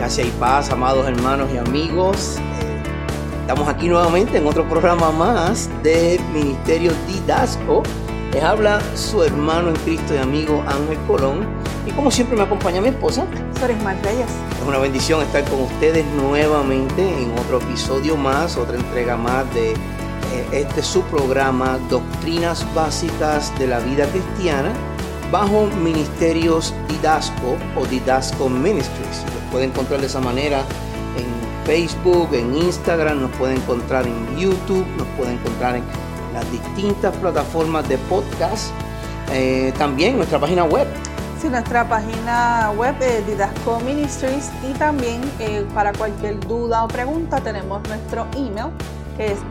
Gracia y paz, amados hermanos y amigos. Estamos aquí nuevamente en otro programa más de Ministerio Didasco. Les habla su hermano en Cristo y amigo Ángel Colón. Y como siempre me acompaña mi esposa, Sorismar Reyes. Es una bendición estar con ustedes nuevamente en otro episodio más, otra entrega más de su programa Doctrinas Básicas de la Vida Cristiana, bajo Ministerios Didasco o Didasco Ministries. Los pueden encontrar de esa manera en Facebook, en Instagram, nos pueden encontrar en YouTube, nos pueden encontrar en las distintas plataformas de podcast, también nuestra página web. Sí, nuestra página web es Didasco Ministries, y también para cualquier duda o pregunta tenemos nuestro email, que es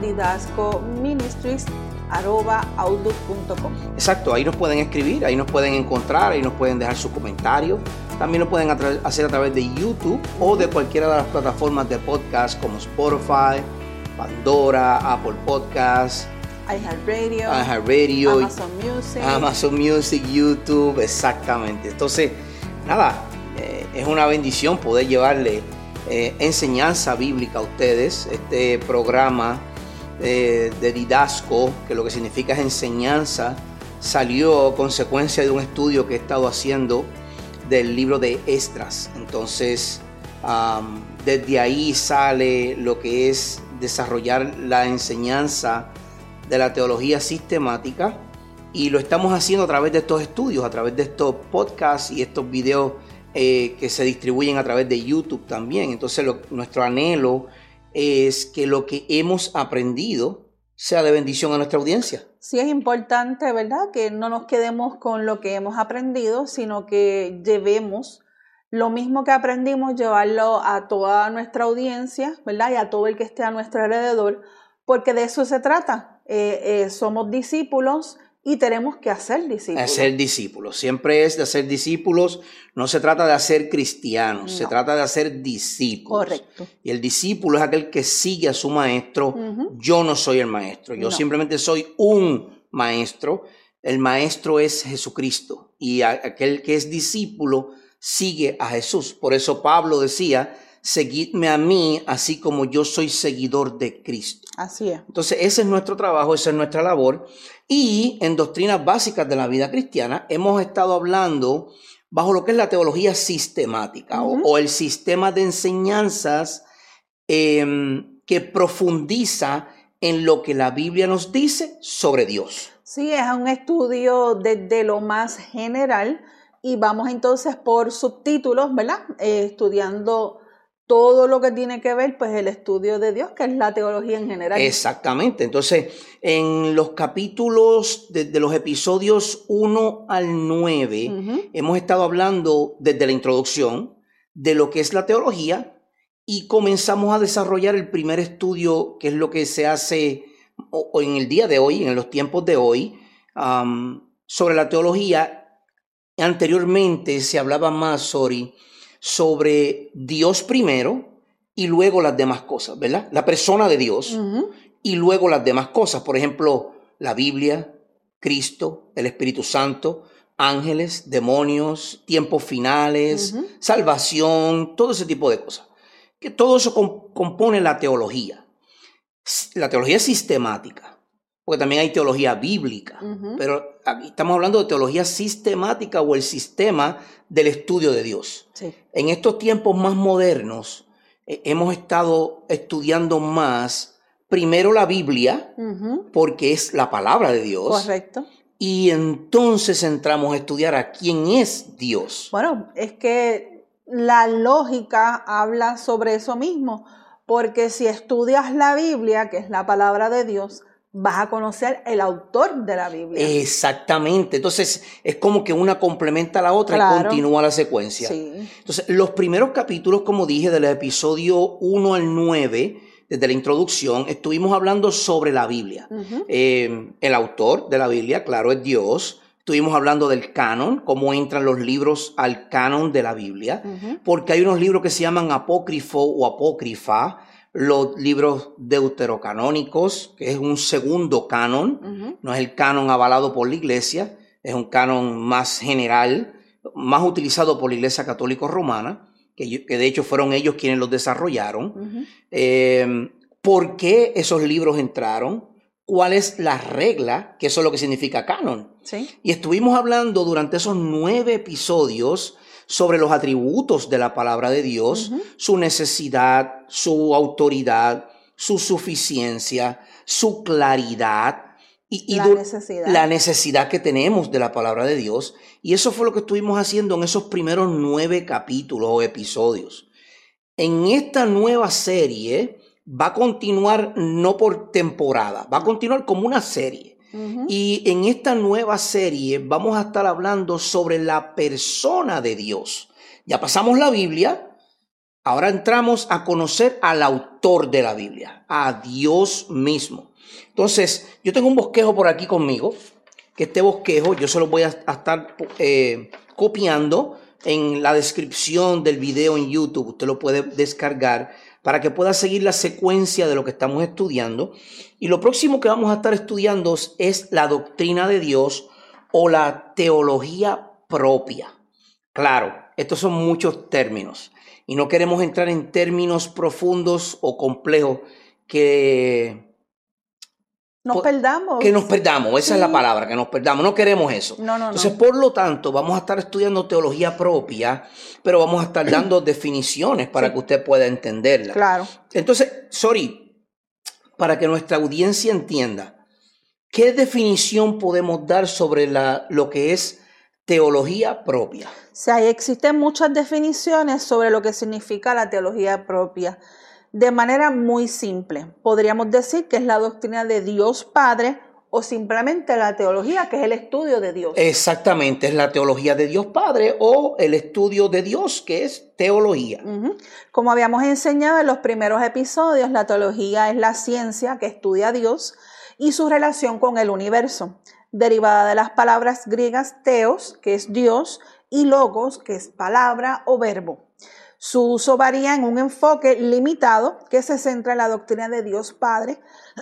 didascoministries@outlook.com. Exacto, ahí nos pueden escribir, ahí nos pueden encontrar, ahí nos pueden dejar sus comentarios. También lo pueden hacer a través de YouTube o de cualquiera de las plataformas de podcast como Spotify, Pandora, Apple Podcasts, iHeartRadio, Amazon Music, YouTube, exactamente. Entonces, nada, es una bendición poder llevarle enseñanza bíblica a ustedes. Este programa de Didasco, que lo que significa es enseñanza, salió a consecuencia de un estudio que he estado haciendo del libro de Esdras. Entonces, desde ahí sale lo que es desarrollar la enseñanza de la teología sistemática, y lo estamos haciendo a través de estos estudios, a través de estos podcasts y estos videos que se distribuyen a través de YouTube también. Entonces nuestro anhelo es que lo que hemos aprendido sea de bendición a nuestra audiencia. Sí, es importante, ¿verdad?, que no nos quedemos con lo que hemos aprendido, sino que llevemos lo mismo que aprendimos, llevarlo a toda nuestra audiencia, ¿verdad?, y a todo el que esté a nuestro alrededor, porque de eso se trata. Somos discípulos y tenemos que hacer discípulos. Hacer discípulos. Siempre es de hacer discípulos. No se trata de hacer cristianos, no. Se trata de hacer discípulos. Correcto. Y el discípulo es aquel que sigue a su maestro. Uh-huh. Yo no soy el maestro, yo simplemente soy un maestro. El maestro es Jesucristo, y aquel que es discípulo sigue a Jesús. Por eso Pablo decía: seguidme a mí, así como yo soy seguidor de Cristo. Así es. Entonces ese es nuestro trabajo, esa es nuestra labor. Y en Doctrinas Básicas de la Vida Cristiana hemos estado hablando bajo lo que es la teología sistemática, uh-huh, o el sistema de enseñanzas que profundiza en lo que la Biblia nos dice sobre Dios. Sí, es un estudio desde lo más general, y vamos entonces por subtítulos, ¿verdad? Estudiando todo lo que tiene que ver, pues, el estudio de Dios, que es la teología en general. Exactamente. Entonces, en los capítulos, desde los episodios 1 al 9, uh-huh, hemos estado hablando desde la introducción de lo que es la teología, y comenzamos a desarrollar el primer estudio, que es lo que se hace en el día de hoy, en los tiempos de hoy, sobre la teología. Anteriormente se hablaba más sobre Dios primero y luego las demás cosas, ¿verdad? La persona de Dios, uh-huh, y luego las demás cosas. Por ejemplo, la Biblia, Cristo, el Espíritu Santo, ángeles, demonios, tiempos finales, uh-huh, salvación, todo ese tipo de cosas. Que todo eso compone la teología. La teología sistemática, porque también hay teología bíblica, uh-huh, pero aquí estamos hablando de teología sistemática, o el sistema del estudio de Dios. Sí. En estos tiempos más modernos hemos estado estudiando más primero la Biblia, uh-huh, porque es la palabra de Dios. Correcto. Y entonces entramos a estudiar a quién es Dios. Bueno, es que la lógica habla sobre eso mismo, porque si estudias la Biblia, que es la palabra de Dios, vas a conocer el autor de la Biblia. Exactamente. Entonces es como que una complementa a la otra, claro, y continúa la secuencia. Sí. Entonces los primeros capítulos, como dije, del episodio 1 al 9, desde la introducción, estuvimos hablando sobre la Biblia. Uh-huh. El autor de la Biblia, claro, es Dios. Estuvimos hablando del canon, cómo entran los libros al canon de la Biblia, uh-huh, porque hay unos libros que se llaman apócrifo o apócrifa, los libros deuterocanónicos, que es un segundo canon, uh-huh, no es el canon avalado por la iglesia, es un canon más general, más utilizado por la Iglesia Católica Romana. que de hecho fueron ellos quienes los desarrollaron. ¿Por qué esos libros entraron? ¿Cuál es la regla? Que eso es lo que significa canon. Sí. Y estuvimos hablando durante esos 9 episodios sobre los atributos de la palabra de Dios, su necesidad, su autoridad, su suficiencia, su claridad y la necesidad que tenemos de la palabra de Dios. Y eso fue lo que estuvimos haciendo en esos primeros 9 capítulos o episodios. En esta nueva serie va a continuar no por temporada, va a continuar como una serie. Y en esta nueva serie vamos a estar hablando sobre la persona de Dios. Ya pasamos la Biblia, ahora entramos a conocer al autor de la Biblia, a Dios mismo. Entonces, yo tengo un bosquejo por aquí conmigo, que este bosquejo yo se lo voy a estar copiando en la descripción del video en YouTube. Usted lo puede descargar para que pueda seguir la secuencia de lo que estamos estudiando. Y lo próximo que vamos a estar estudiando es la doctrina de Dios o la teología propia. Claro, estos son muchos términos y no queremos entrar en términos profundos o complejos que nos perdamos. Esa es la palabra, que nos perdamos. No queremos eso. Entonces, por lo tanto, vamos a estar estudiando teología propia, pero vamos a estar dando definiciones para que usted pueda entenderla. Claro. Entonces, para que nuestra audiencia entienda, ¿qué definición podemos dar sobre lo que es teología propia? O sea, existen muchas definiciones sobre lo que significa la teología propia. De manera muy simple, podríamos decir que es la doctrina de Dios Padre o simplemente la teología, que es el estudio de Dios. Exactamente, es la teología de Dios Padre o el estudio de Dios, que es teología. Como habíamos enseñado en los primeros episodios, la teología es la ciencia que estudia a Dios y su relación con el universo, derivada de las palabras griegas theos, que es Dios, y logos, que es palabra o verbo. Su uso varía en un enfoque limitado que se centra en la doctrina de Dios Padre,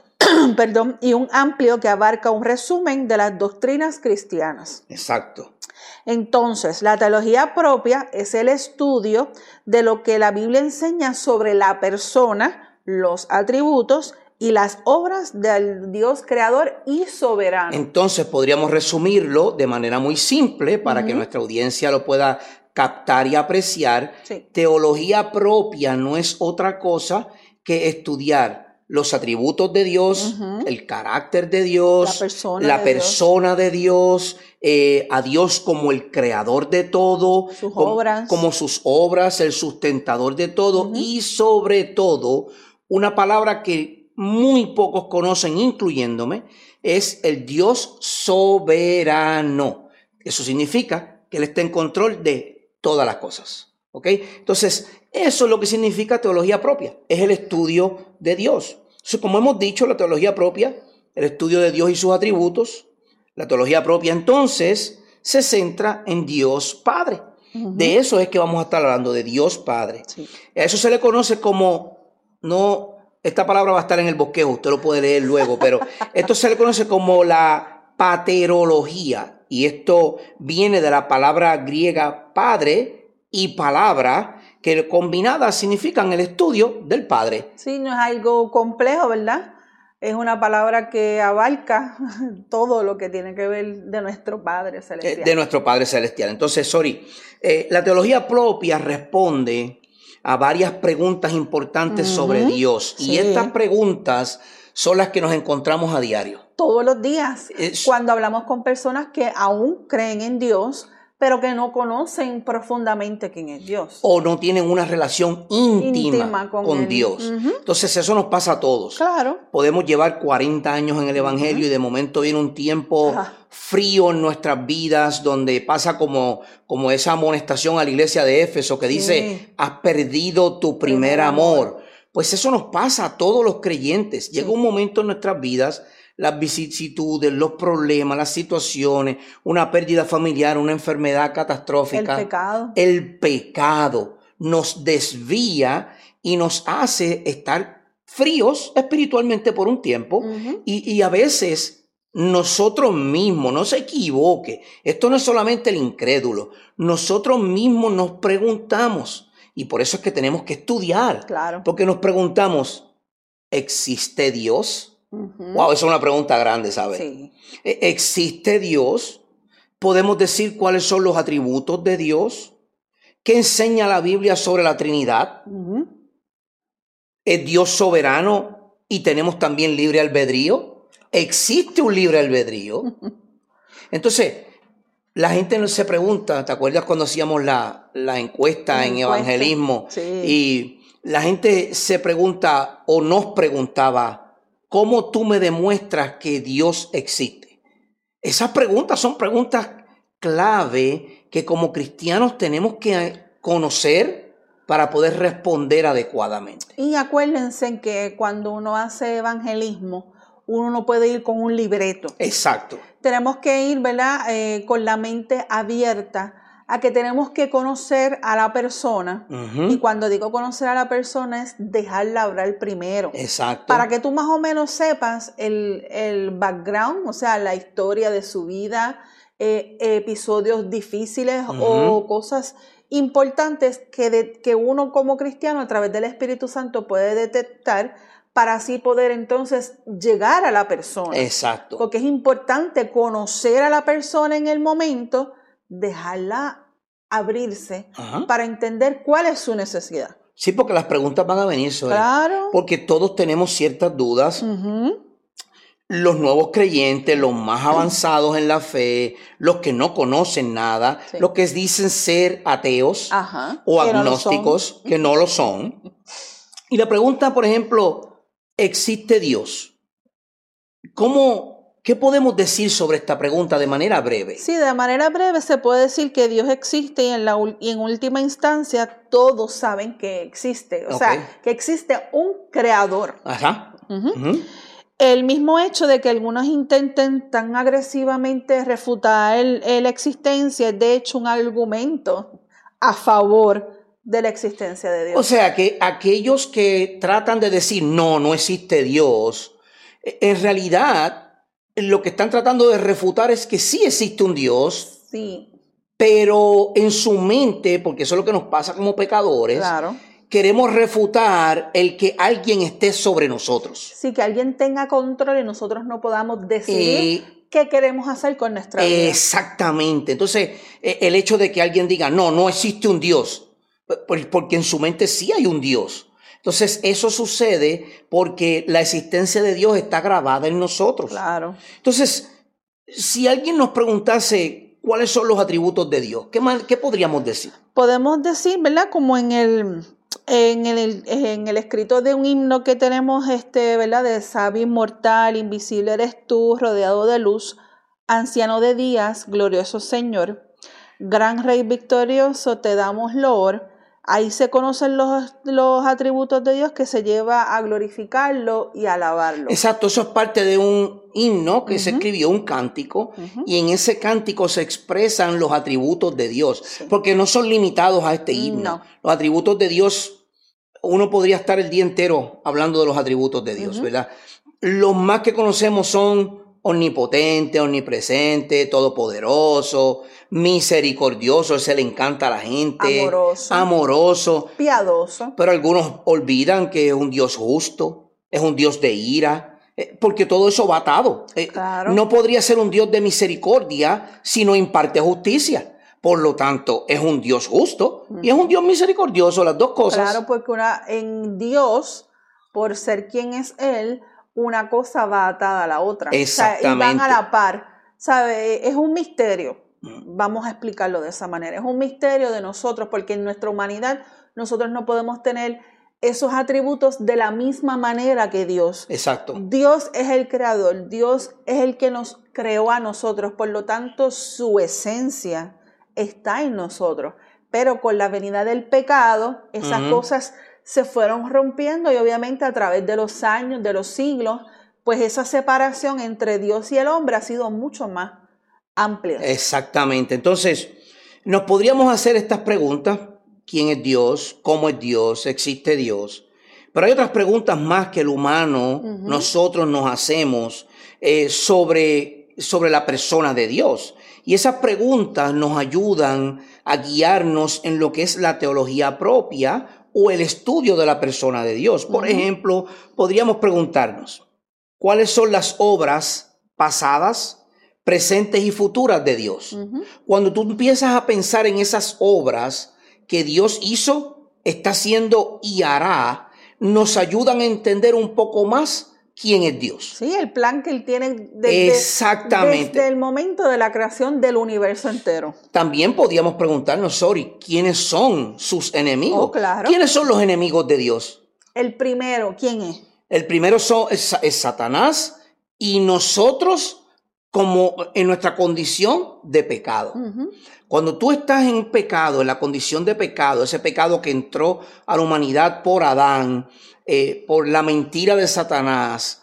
y un amplio que abarca un resumen de las doctrinas cristianas. Exacto. Entonces, la teología propia es el estudio de lo que la Biblia enseña sobre la persona, los atributos y las obras del Dios creador y soberano. Entonces, podríamos resumirlo de manera muy simple para que nuestra audiencia lo pueda captar y apreciar. Sí. Teología propia no es otra cosa que estudiar los atributos de Dios, el carácter de Dios, la persona de Dios, a Dios como el creador de todo, como sus obras, el sustentador de todo y sobre todo, una palabra que muy pocos conocen, incluyéndome, es el Dios soberano. Eso significa que Él está en control de todas las cosas, ¿ok? Entonces, eso es lo que significa teología propia, es el estudio de Dios. Entonces, como hemos dicho, la teología propia, el estudio de Dios y sus atributos, la teología propia entonces se centra en Dios Padre. De eso es que vamos a estar hablando, de Dios Padre. Sí. A eso se le conoce como, esta palabra va a estar en el bosquejo, usted lo puede leer luego, pero esto se le conoce como la paterología. Y esto viene de la palabra griega padre y palabra, que combinadas significan el estudio del Padre. Sí, no es algo complejo, ¿verdad? Es una palabra que abarca todo lo que tiene que ver de nuestro Padre Celestial. De nuestro Padre Celestial. Entonces, la teología propia responde a varias preguntas importantes sobre Dios. Sí. Y estas preguntas son las que nos encontramos a diario. Todos los días, cuando hablamos con personas que aún creen en Dios, pero que no conocen profundamente quién es Dios. O no tienen una relación íntima con Dios. Entonces eso nos pasa a todos. Claro. Podemos llevar 40 años en el Evangelio y de momento viene un tiempo frío en nuestras vidas donde pasa como esa amonestación a la iglesia de Éfeso que dice, has perdido tu primer amor. Pues eso nos pasa a todos los creyentes. Llega un momento en nuestras vidas, las vicisitudes, los problemas, las situaciones, una pérdida familiar, una enfermedad catastrófica. El pecado nos desvía y nos hace estar fríos espiritualmente por un tiempo. Y a veces nosotros mismos, no se equivoque, esto no es solamente el incrédulo, nosotros mismos nos preguntamos, Y por eso es que tenemos que estudiar. Claro. Porque nos preguntamos, ¿existe Dios? Wow, esa es una pregunta grande, ¿sabes? Sí. ¿Existe Dios? ¿Podemos decir cuáles son los atributos de Dios? ¿Qué enseña la Biblia sobre la Trinidad? ¿Es Dios soberano y tenemos también libre albedrío? ¿Existe un libre albedrío? Entonces, la gente se pregunta, ¿te acuerdas cuando hacíamos la encuesta en evangelismo? Sí. Y la gente se pregunta o nos preguntaba, ¿cómo tú me demuestras que Dios existe? Esas preguntas son preguntas clave que como cristianos tenemos que conocer para poder responder adecuadamente. Y acuérdense que cuando uno hace evangelismo, uno no puede ir con un libreto. Exacto. Tenemos que ir, ¿verdad? Con la mente abierta a que tenemos que conocer a la persona. Y cuando digo conocer a la persona es dejarla hablar primero. Exacto. Para que tú más o menos sepas el background, o sea, la historia de su vida, episodios difíciles o cosas importantes que uno como cristiano a través del Espíritu Santo puede detectar para así poder entonces llegar a la persona. Exacto. Porque es importante conocer a la persona en el momento, dejarla abrirse para entender cuál es su necesidad. Sí, porque las preguntas van a venir sobre. Claro. Porque todos tenemos ciertas dudas. Los nuevos creyentes, los más avanzados en la fe, los que no conocen nada, los que dicen ser ateos o agnósticos, que no lo son. Y la pregunta, por ejemplo, ¿existe Dios? ¿Qué podemos decir sobre esta pregunta de manera breve? Sí, de manera breve se puede decir que Dios existe y en última instancia todos saben que existe. O sea, que existe un creador. El mismo hecho de que algunos intenten tan agresivamente refutar la existencia es de hecho un argumento a favor de la existencia de Dios. O sea, que aquellos que tratan de decir no existe Dios, en realidad lo que están tratando de refutar es que sí existe un Dios, pero en su mente, porque eso es lo que nos pasa como pecadores, queremos refutar el que alguien esté sobre nosotros. Sí, que alguien tenga control y nosotros no podamos decidir qué queremos hacer con nuestra vida. Exactamente. Entonces, el hecho de que alguien diga, no existe un Dios, porque en su mente sí hay un Dios. Entonces, eso sucede porque la existencia de Dios está grabada en nosotros. Claro. Entonces, si alguien nos preguntase cuáles son los atributos de Dios, ¿qué podríamos decir? Podemos decir, ¿verdad? Como en el escrito de un himno que tenemos, ¿verdad? De sabio inmortal, invisible eres tú, rodeado de luz, anciano de días, glorioso Señor, gran Rey victorioso, te damos loor. Ahí se conocen los atributos de Dios que se lleva a glorificarlo y a alabarlo. Exacto, eso es parte de un himno que se escribió, un cántico, y en ese cántico se expresan los atributos de Dios, porque no son limitados a este himno. No. Los atributos de Dios, uno podría estar el día entero hablando de los atributos de Dios, ¿verdad? Los más que conocemos son omnipotente, omnipresente, todopoderoso, misericordioso, ese le encanta a la gente, amoroso, piadoso. Pero algunos olvidan que es un Dios justo, es un Dios de ira, porque todo eso va atado. No podría ser un Dios de misericordia si no imparte justicia. Por lo tanto, es un Dios justo y es un Dios misericordioso, las dos cosas. Claro, porque en Dios, por ser quien es Él, una cosa va atada a la otra. Exactamente. O sea, y van a la par. ¿Sabe? Es un misterio. Vamos a explicarlo de esa manera. Es un misterio de nosotros, porque en nuestra humanidad nosotros no podemos tener esos atributos de la misma manera que Dios. Exacto. Dios es el creador. Dios es el que nos creó a nosotros. Por lo tanto, su esencia está en nosotros. Pero con la venida del pecado, esas cosas se fueron rompiendo y obviamente a través de los años, de los siglos, pues esa separación entre Dios y el hombre ha sido mucho más amplia. Exactamente. Entonces, nos podríamos hacer estas preguntas. ¿Quién es Dios? ¿Cómo es Dios? ¿Existe Dios? Pero hay otras preguntas más que el humano, nosotros nos hacemos sobre la persona de Dios. Y esas preguntas nos ayudan a guiarnos en lo que es la teología propia o el estudio de la persona de Dios. Por ejemplo, podríamos preguntarnos, ¿cuáles son las obras pasadas, presentes y futuras de Dios? Cuando tú empiezas a pensar en esas obras que Dios hizo, está haciendo y hará, nos ayudan a entender un poco más quién es Dios. Sí, el plan que Él tiene Exactamente. desde el momento de la creación del universo entero. También podíamos preguntarnos, ¿quiénes son sus enemigos? Oh, claro. ¿Quiénes son los enemigos de Dios? El primero, ¿quién es? El primero es Satanás y nosotros como en nuestra condición de pecado. Cuando tú estás en pecado, en la condición de pecado, ese pecado que entró a la humanidad por Adán, por la mentira de Satanás,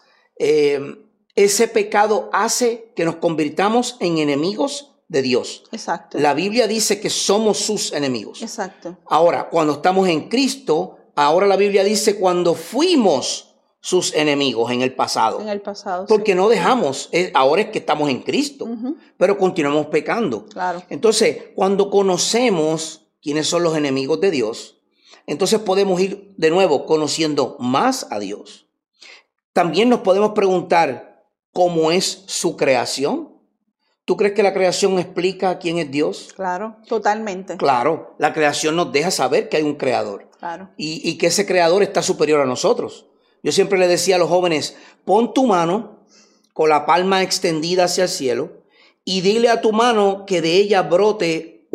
ese pecado hace que nos convirtamos en enemigos de Dios. Exacto. La Biblia dice que somos sus enemigos. Exacto. Ahora, cuando estamos en Cristo, ahora la Biblia dice cuando fuimos sus enemigos en el pasado. En el pasado, porque no dejamos, ahora es que estamos en Cristo, pero continuamos pecando. Claro. Entonces, cuando conocemos quiénes son los enemigos de Dios, entonces podemos ir de nuevo conociendo más a Dios. También nos podemos preguntar cómo es su creación. ¿Tú crees que la creación explica quién es Dios? Claro, totalmente. Claro, la creación nos deja saber que hay un creador. Claro. Y que ese creador está superior a nosotros. Yo siempre le decía a los jóvenes, pon tu mano con la palma extendida hacia el cielo y dile a tu mano que de ella brote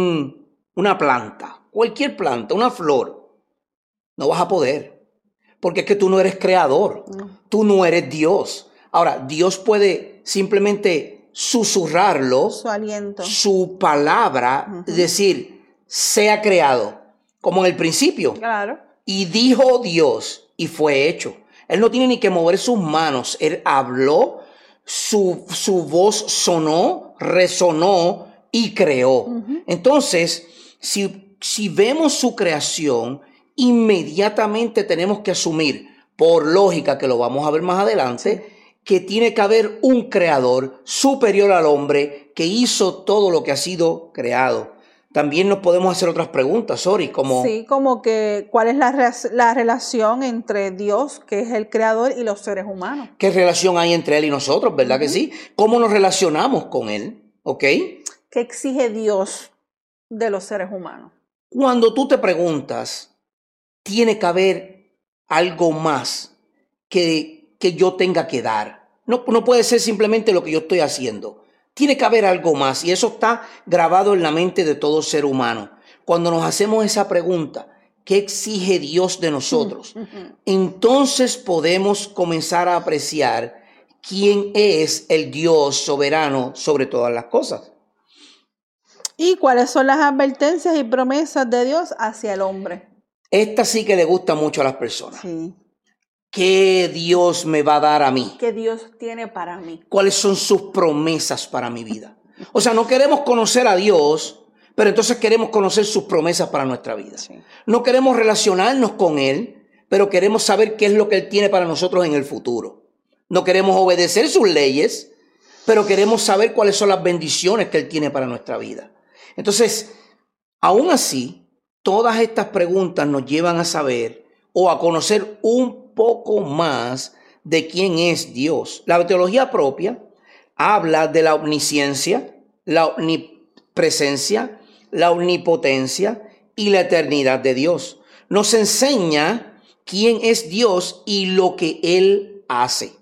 una planta, cualquier planta, una flor. No vas a poder, porque es que tú no eres creador, tú no eres Dios. Ahora, Dios puede simplemente susurrarlo, su aliento, su palabra, decir, sea creado, como en el principio. Claro. Y dijo Dios, y fue hecho. Él no tiene ni que mover sus manos. Él habló, su voz sonó, resonó y creó. Entonces, si vemos su creación, inmediatamente tenemos que asumir, por lógica que lo vamos a ver más adelante, que tiene que haber un creador superior al hombre que hizo todo lo que ha sido creado. También nos podemos hacer otras preguntas, como... Sí, como que ¿cuál es la relación entre Dios, que es el creador, y los seres humanos? ¿Qué relación hay entre Él y nosotros, verdad que sí? ¿Cómo nos relacionamos con Él? ¿Ok? ¿Qué exige Dios de los seres humanos? Cuando tú te preguntas, tiene que haber algo más que yo tenga que dar. No puede ser simplemente lo que yo estoy haciendo. Tiene que haber algo más y eso está grabado en la mente de todo ser humano. Cuando nos hacemos esa pregunta, ¿qué exige Dios de nosotros? Entonces podemos comenzar a apreciar quién es el Dios soberano sobre todas las cosas. ¿Y cuáles son las advertencias y promesas de Dios hacia el hombre? Esta sí que le gusta mucho a las personas. Sí. ¿Qué Dios me va a dar a mí? ¿Qué Dios tiene para mí? ¿Cuáles son sus promesas para mi vida? O sea, no queremos conocer a Dios, pero entonces queremos conocer sus promesas para nuestra vida. Sí. No queremos relacionarnos con Él, pero queremos saber qué es lo que Él tiene para nosotros en el futuro. No queremos obedecer sus leyes, pero queremos saber cuáles son las bendiciones que Él tiene para nuestra vida. Entonces, aún así, todas estas preguntas nos llevan a saber o a conocer un poco más de quién es Dios. La teología propia habla de la omnisciencia, la omnipresencia, la omnipotencia y la eternidad de Dios. Nos enseña quién es Dios y lo que Él hace.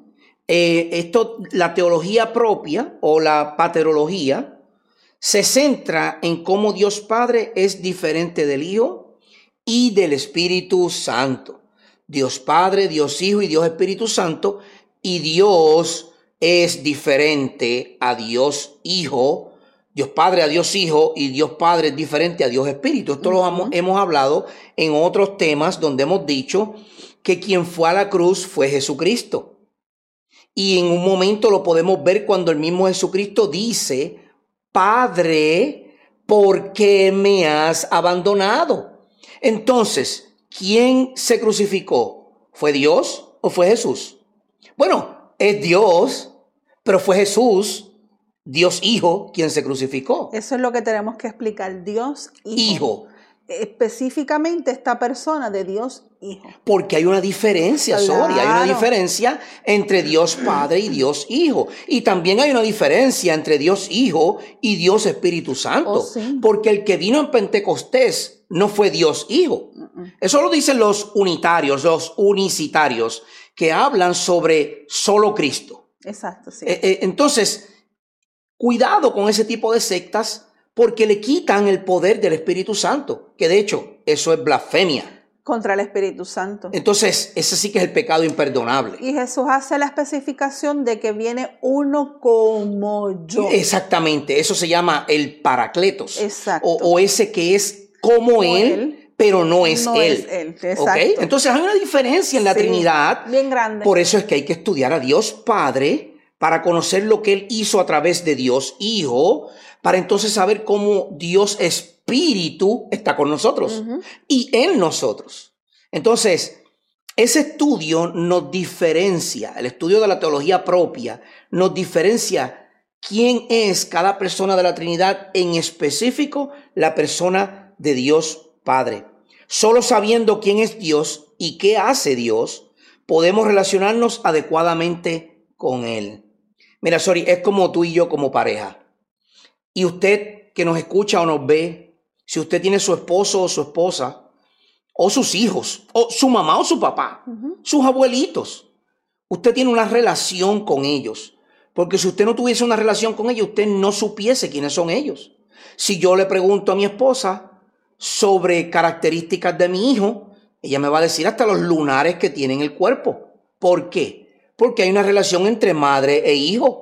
La teología propia o la paterología se centra en cómo Dios Padre es diferente del Hijo y del Espíritu Santo. Dios Padre, Dios Hijo y Dios Espíritu Santo, y Dios es diferente a Dios Hijo, Dios Padre a Dios Hijo, y Dios Padre es diferente a Dios Espíritu. Esto lo hemos hablado en otros temas donde hemos dicho que quien fue a la cruz fue Jesucristo. Y en un momento lo podemos ver cuando el mismo Jesucristo dice, Padre, ¿por qué me has abandonado? Entonces, ¿quién se crucificó? ¿Fue Dios o fue Jesús? Bueno, es Dios, pero fue Jesús. Dios Hijo quien se crucificó. Eso es lo que tenemos que explicar. Dios Hijo. Específicamente esta persona de Dios Hijo. Porque hay una diferencia, Claro. Sori. Hay una diferencia entre Dios Padre y Dios Hijo. Y también hay una diferencia entre Dios Hijo y Dios Espíritu Santo. Oh, sí. Porque el que vino en Pentecostés no fue Dios Hijo. Eso lo dicen los unitarios, los unicitarios, que hablan sobre solo Cristo. Exacto, sí. Entonces, cuidado con ese tipo de sectas, porque le quitan el poder del Espíritu Santo, que de hecho eso es blasfemia. Contra el Espíritu Santo. Entonces, ese sí que es el pecado imperdonable. Y Jesús hace la especificación de que viene uno como yo. Exactamente, eso se llama el Paracletos. Exacto. O ese que es como él, pero no es él. Exacto. ¿Okay? Entonces hay una diferencia en la Trinidad. Bien grande. Por eso es que hay que estudiar a Dios Padre para conocer lo que Él hizo a través de Dios Hijo, para entonces saber cómo Dios Espíritu está con nosotros y en nosotros. Entonces, ese estudio nos diferencia, el estudio de la teología propia, nos diferencia quién es cada persona de la Trinidad, en específico la persona de Dios Padre. Solo sabiendo quién es Dios y qué hace Dios, podemos relacionarnos adecuadamente con Él. Mira, Sori, es como tú y yo como pareja. Y usted que nos escucha o nos ve, si usted tiene su esposo o su esposa, o sus hijos, o su mamá o su papá, sus abuelitos, usted tiene una relación con ellos. Porque si usted no tuviese una relación con ellos, usted no supiese quiénes son ellos. Si yo le pregunto a mi esposa sobre características de mi hijo, ella me va a decir hasta los lunares que tiene en el cuerpo. ¿Por qué? Porque hay una relación entre madre e hijo.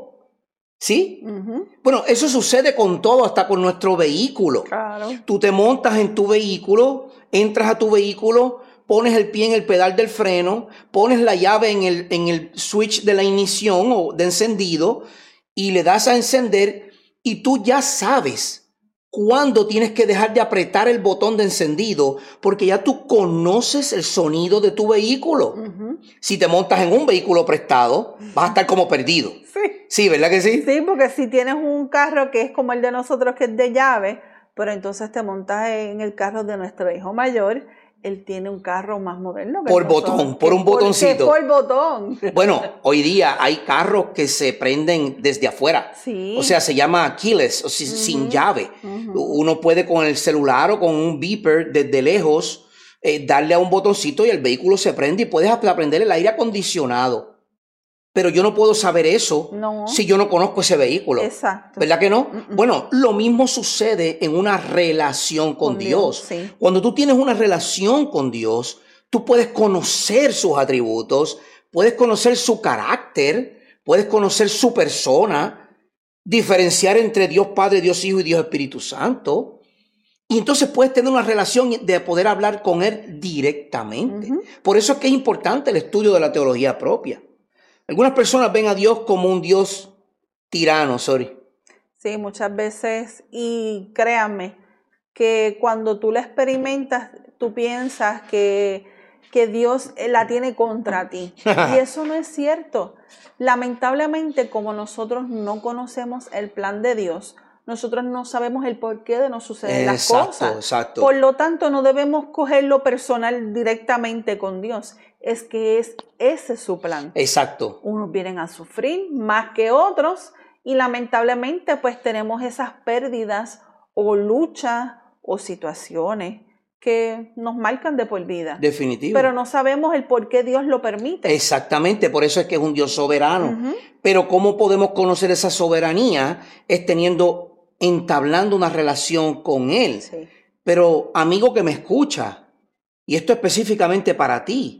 ¿Sí? Bueno, eso sucede con todo, hasta con nuestro vehículo. Claro. Tú te montas en tu vehículo, entras a tu vehículo, pones el pie en el pedal del freno, pones la llave en el switch de la ignición o de encendido y le das a encender y tú ya sabes cuándo tienes que dejar de apretar el botón de encendido porque ya tú conoces el sonido de tu vehículo. Si te montas en un vehículo prestado, vas a estar como perdido. Sí, ¿verdad que sí? Sí, porque si tienes un carro que es como el de nosotros, que es de llave, pero entonces te montas en el carro de nuestro hijo mayor, él tiene un carro más moderno. Por botón, por un botoncito. Por botón. Bueno, hoy día hay carros que se prenden desde afuera. Sí. O sea, se llama keyless, o sea, sin llave. Uno puede con el celular o con un beeper desde lejos darle a un botoncito y el vehículo se prende y puedes hasta prender el aire acondicionado. Pero yo no puedo saber eso si yo no conozco ese vehículo. Exacto. ¿Verdad que no? Bueno, lo mismo sucede en una relación con Dios. Sí. Cuando tú tienes una relación con Dios, tú puedes conocer sus atributos, puedes conocer su carácter, puedes conocer su persona, diferenciar entre Dios Padre, Dios Hijo y Dios Espíritu Santo. Y entonces puedes tener una relación de poder hablar con Él directamente. Por eso es que es importante el estudio de la teología propia. Algunas personas ven a Dios como un Dios tirano, sorry. Sí, muchas veces, y créanme, que cuando tú la experimentas, tú piensas que Dios la tiene contra ti. Y eso no es cierto. Lamentablemente, como nosotros no conocemos el plan de Dios, nosotros no sabemos el porqué de no suceder las cosas. Exacto. Por lo tanto, no debemos cogerlo personal directamente con Dios. Es que ese es su plan. Exacto. Unos vienen a sufrir más que otros y lamentablemente pues tenemos esas pérdidas o luchas o situaciones que nos marcan de por vida. Definitivo. Pero no sabemos el por qué Dios lo permite. Exactamente, por eso es que es un Dios soberano. Pero ¿cómo podemos conocer esa soberanía? Es entablando una relación con Él. Sí. Pero amigo que me escucha, y esto específicamente para ti,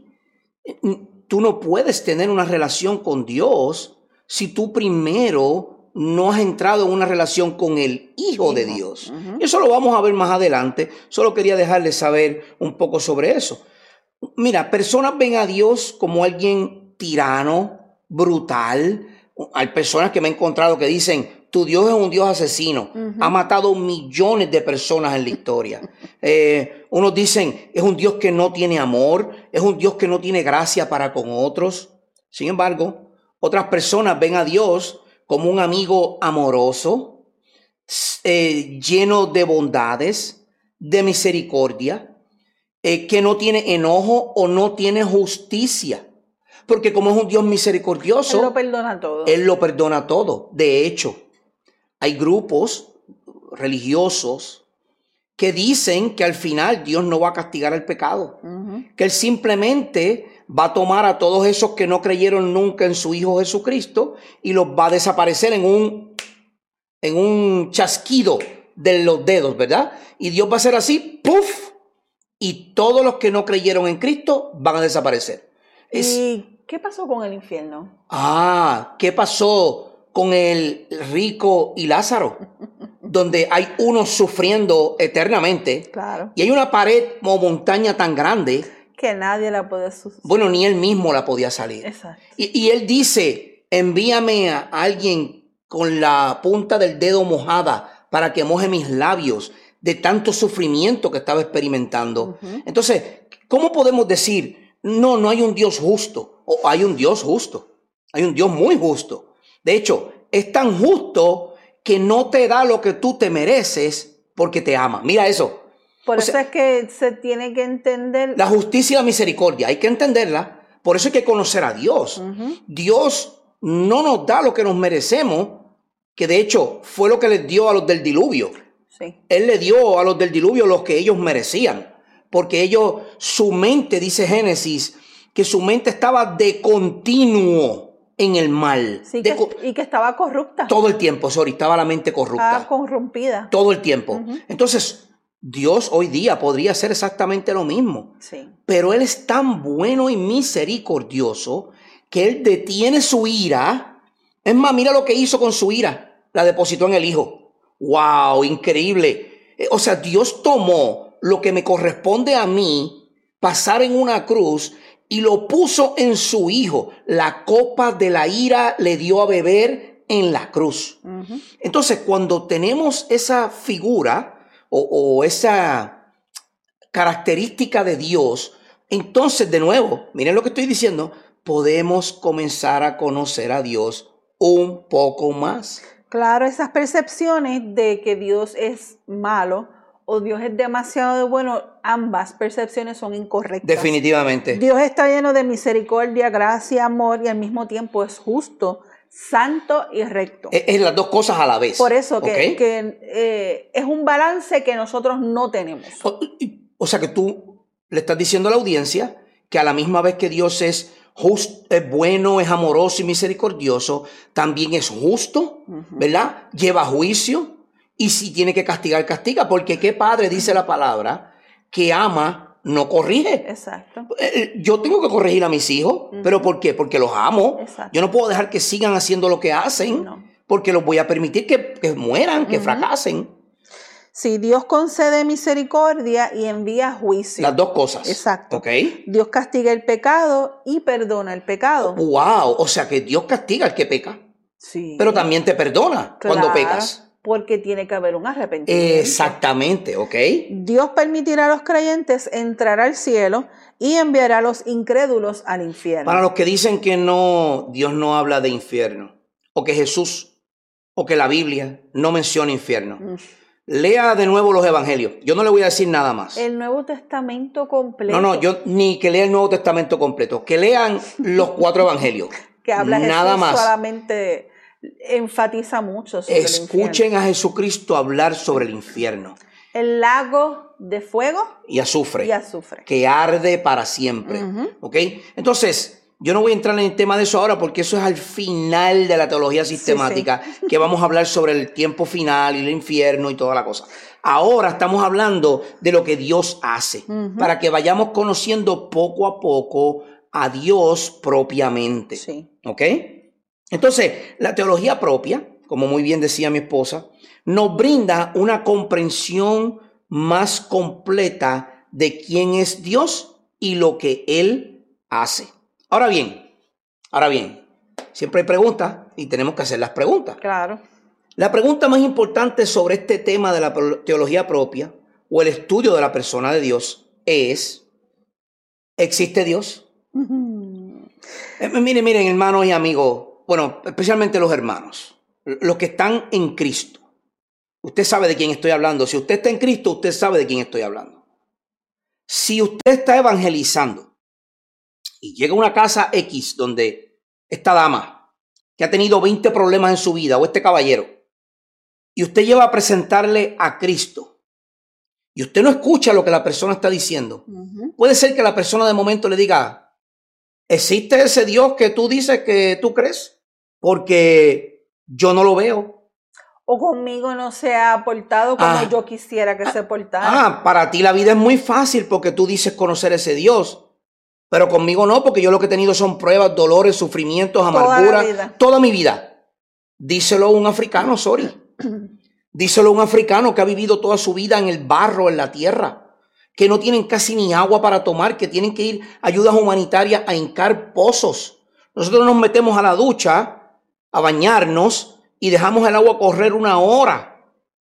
tú no puedes tener una relación con Dios si tú primero no has entrado en una relación con el Hijo de Dios. Eso lo vamos a ver más adelante. Solo quería dejarles saber un poco sobre eso. Mira, personas ven a Dios como alguien tirano, brutal. Hay personas que me he encontrado que dicen, tu Dios es un Dios asesino. Ha matado millones de personas en la historia. Unos dicen, es un Dios que no tiene amor, es un Dios que no tiene gracia para con otros. Sin embargo, otras personas ven a Dios como un amigo amoroso, lleno de bondades, de misericordia, que no tiene enojo o no tiene justicia. Porque como es un Dios misericordioso, Él lo perdona todo. Él lo perdona todo. De hecho, hay grupos religiosos que dicen que al final Dios no va a castigar el pecado, que Él simplemente va a tomar a todos esos que no creyeron nunca en su Hijo Jesucristo y los va a desaparecer en un chasquido de los dedos, ¿verdad? Y Dios va a hacer así, ¡puf! Y todos los que no creyeron en Cristo van a desaparecer. ¿Y qué pasó con el infierno? ¿Qué pasó con el rico y Lázaro? Donde hay uno sufriendo eternamente. Claro. Y hay una pared o montaña tan grande que nadie la puede suceder. Bueno, ni él mismo la podía salir. Exacto. Y él dice, envíame a alguien con la punta del dedo mojada para que moje mis labios de tanto sufrimiento que estaba experimentando. Entonces, ¿cómo podemos decir, no hay un Dios justo? O hay un Dios justo. Hay un Dios muy justo. De hecho, es tan justo que no te da lo que tú te mereces porque te ama. Mira eso. Por eso es que se tiene que entender. La justicia y la misericordia, hay que entenderla. Por eso hay que conocer a Dios. Dios no nos da lo que nos merecemos, que de hecho fue lo que les dio a los del diluvio. Sí. Él le dio a los del diluvio lo que ellos merecían. Porque ellos, su mente, dice Génesis, que su mente estaba de continuo en el mal. Sí, y que estaba corrupta. Todo el tiempo, estaba la mente corrupta. Estaba corrompida. Todo el tiempo. Entonces, Dios hoy día podría hacer exactamente lo mismo. Sí. Pero Él es tan bueno y misericordioso que Él detiene su ira. Es más, mira lo que hizo con su ira. La depositó en el Hijo. ¡Wow! Increíble. O sea, Dios tomó lo que me corresponde a mí, pasar en una cruz, y lo puso en su Hijo. La copa de la ira le dio a beber en la cruz. Entonces, cuando tenemos esa figura o esa característica de Dios, entonces de nuevo, miren lo que estoy diciendo, podemos comenzar a conocer a Dios un poco más. Claro, esas percepciones de que Dios es malo o Dios es demasiado bueno, ambas percepciones son incorrectas. Definitivamente. Dios está lleno de misericordia, gracia, amor y al mismo tiempo es justo, santo y recto. Es las dos cosas a la vez. Por eso que es un balance que nosotros no tenemos. O sea que tú le estás diciendo a la audiencia que a la misma vez que Dios es justo, es bueno, es amoroso y misericordioso, también es justo, ¿verdad? Lleva juicio y si tiene que castigar, castiga, porque ¿qué padre dice la palabra que ama, no corrige? Exacto. Yo tengo que corregir a mis hijos, ¿pero por qué? Porque los amo. Exacto. Yo no puedo dejar que sigan haciendo lo que hacen, porque los voy a permitir que mueran, que fracasen. Sí, Dios concede misericordia y envía juicio. Las dos cosas. Exacto. ¿Okay? Dios castiga el pecado y perdona el pecado. ¡Wow! O sea que Dios castiga al que peca. Sí. Pero también te perdona cuando pecas. Porque tiene que haber un arrepentimiento. Exactamente, ¿ok? Dios permitirá a los creyentes entrar al cielo y enviará a los incrédulos al infierno. Para los que dicen que no, Dios no habla de infierno, o que Jesús, o que la Biblia no menciona infierno. Lea de nuevo los evangelios. Yo no le voy a decir nada más. El Nuevo Testamento completo. No, yo ni que lea el Nuevo Testamento completo. Que lean los 4 evangelios. Que habla nada Jesús más. Solamente enfatiza mucho sobre Escuchen el infierno. a Jesucristo hablar sobre el infierno. El lago de fuego y azufre. Que arde para siempre. ¿Ok? Entonces, yo no voy a entrar en el tema de eso ahora porque eso es al final de la teología sistemática, que vamos a hablar sobre el tiempo final y el infierno y toda la cosa. Ahora estamos hablando de lo que Dios hace, para que vayamos conociendo poco a poco a Dios propiamente. Sí. ¿Ok? Entonces, la teología propia, como muy bien decía mi esposa, nos brinda una comprensión más completa de quién es Dios y lo que Él hace. Ahora bien, siempre hay preguntas y tenemos que hacer las preguntas. Claro. La pregunta más importante sobre este tema de la teología propia o el estudio de la persona de Dios es, ¿existe Dios? Miren, hermanos y amigos, bueno, especialmente los hermanos. los que están en Cristo. Usted sabe de quién estoy hablando. Si usted está en Cristo, usted sabe de quién estoy hablando. Si usted está evangelizando y llega a una casa X donde esta dama que ha tenido 20 problemas en su vida, o este caballero, y usted lleva a presentarle a Cristo, y usted no escucha lo que la persona está diciendo, puede ser que la persona de momento le diga, ¿existe ese Dios que tú dices que tú crees? Porque yo no lo veo. O conmigo no se ha portado como yo quisiera que se portara. Para ti la vida es muy fácil porque tú dices conocer ese Dios. Pero conmigo no, porque yo lo que he tenido son pruebas, dolores, sufrimientos, amargura, toda mi vida. Díselo a un africano, sorry. Díselo a un africano que ha vivido toda su vida en el barro, en la tierra, que no tienen casi ni agua para tomar, que tienen que ir a ayudas humanitarias a hincar pozos. Nosotros nos metemos a la ducha, a bañarnos y dejamos el agua correr 1 hora.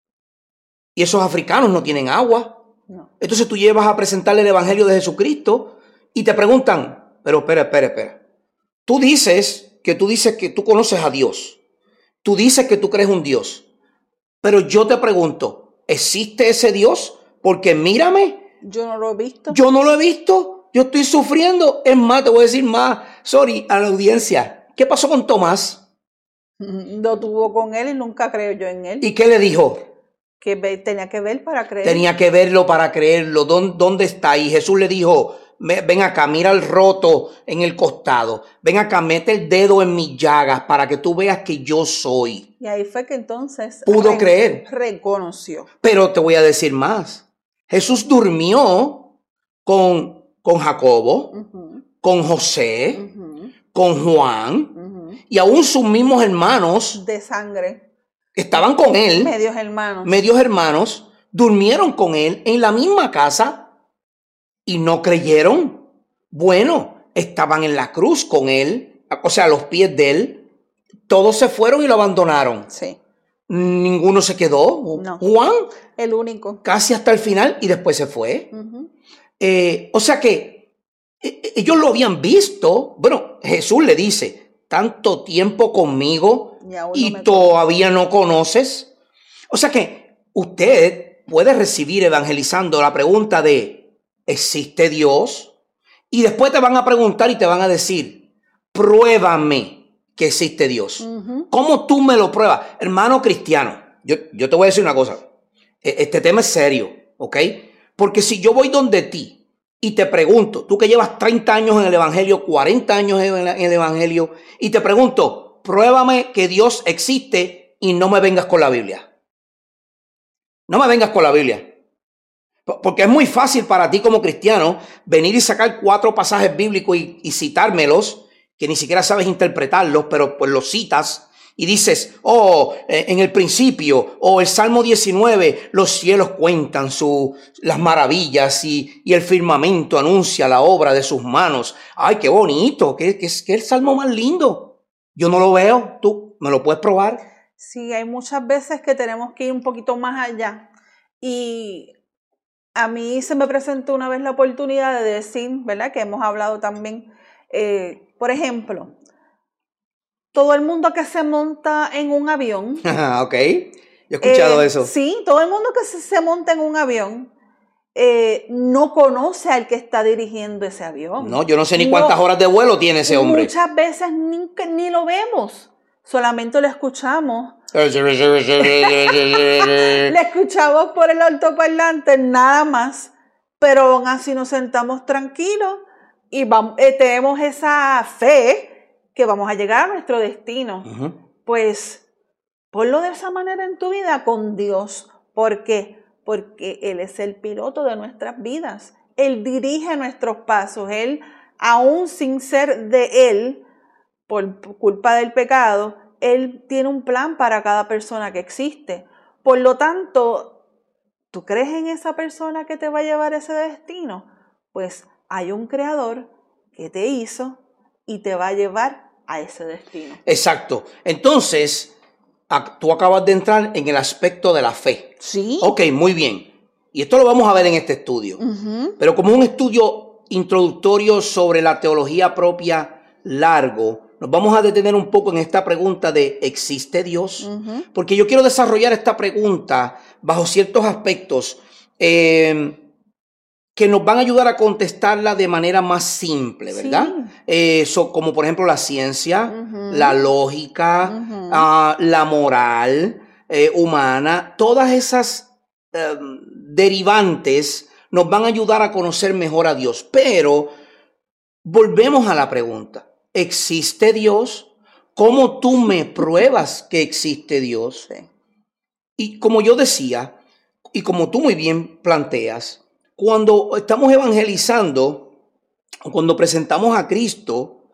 Y esos africanos no tienen agua. No. Entonces tú llevas a presentarle el evangelio de Jesucristo y te preguntan, pero espera. Tú dices que tú conoces a Dios. Tú dices que tú crees un Dios. Pero yo te pregunto, ¿existe ese Dios? Porque mírame. Yo no lo he visto. Yo no lo he visto. Yo estoy sufriendo. Es más, te voy a decir más. Sorry, a la audiencia. ¿Qué pasó con Tomás? Lo tuvo con él y nunca creo yo en él. ¿Y qué le dijo? Que tenía que ver para creer. Tenía que verlo para creerlo. ¿Dónde está? Y Jesús le dijo, ven acá, mira el roto en el costado. Ven acá, mete el dedo en mis llagas para que tú veas que yo soy. Y ahí fue que entonces pudo creer. Reconoció. Pero te voy a decir más. Jesús durmió con Jacobo, con José, con Juan, y aún sus mismos hermanos de sangre estaban con él. Medios hermanos durmieron con él en la misma casa y no creyeron. Bueno, estaban en la cruz con él, o sea, a los pies de él. Todos se fueron y lo abandonaron. Sí. Ninguno se quedó. No. Juan, el único. Casi hasta el final y después se fue. O sea que ellos lo habían visto. Bueno, Jesús le dice, tanto tiempo conmigo y todavía no conoces. O sea que usted puede recibir evangelizando la pregunta de, ¿existe Dios? Y después te van a preguntar y te van a decir, pruébame que existe Dios. ¿Cómo tú me lo pruebas? Hermano cristiano, yo te voy a decir una cosa. Este tema es serio, ¿ok? Porque si yo voy donde ti y te pregunto, tú que llevas 30 años en el evangelio, 40 años en el evangelio, y te pregunto, pruébame que Dios existe y no me vengas con la Biblia. No me vengas con la Biblia. Porque es muy fácil para ti como cristiano venir y sacar 4 pasajes bíblicos y citármelos, que ni siquiera sabes interpretarlos, pero pues los citas y dices, en el principio, el Salmo 19, los cielos cuentan las maravillas y el firmamento anuncia la obra de sus manos. ¡Ay, qué bonito! ¿Qué es el Salmo más lindo? Yo no lo veo. ¿Tú me lo puedes probar? Sí, hay muchas veces que tenemos que ir un poquito más allá. Y a mí se me presentó una vez la oportunidad de decir, ¿verdad? Que hemos hablado también, por ejemplo, todo el mundo que se monta en un avión. Ok, yo he escuchado eso. Sí, todo el mundo que se monta en un avión no conoce al que está dirigiendo ese avión. No, yo no sé ni cuántas horas de vuelo tiene ese hombre. Muchas veces ni lo vemos, solamente lo escuchamos. Le escuchamos por el altoparlante, nada más, pero aún así nos sentamos tranquilos y tenemos esa fe que vamos a llegar a nuestro destino. Pues ponlo de esa manera en tu vida con Dios. ¿Por qué? Porque Él es el piloto de nuestras vidas. Él dirige nuestros pasos. Él, aún sin ser de Él, por culpa del pecado, Él tiene un plan para cada persona que existe. Por lo tanto, ¿tú crees en esa persona que te va a llevar a ese destino? Pues hay un creador que te hizo y te va a llevar a ese destino. Exacto. Entonces, tú acabas de entrar en el aspecto de la fe. Sí. Ok, muy bien. Y esto lo vamos a ver en este estudio. Pero como un estudio introductorio sobre la teología propia largo, nos vamos a detener un poco en esta pregunta de ¿existe Dios? Porque yo quiero desarrollar esta pregunta bajo ciertos aspectos que nos van a ayudar a contestarla de manera más simple, ¿verdad? Como por ejemplo la ciencia, la lógica, la moral humana, todas esas derivantes nos van a ayudar a conocer mejor a Dios. Pero volvemos a la pregunta, ¿existe Dios? ¿Cómo tú me pruebas que existe Dios? Sí. Y como yo decía, y como tú muy bien planteas, cuando estamos evangelizando, cuando presentamos a Cristo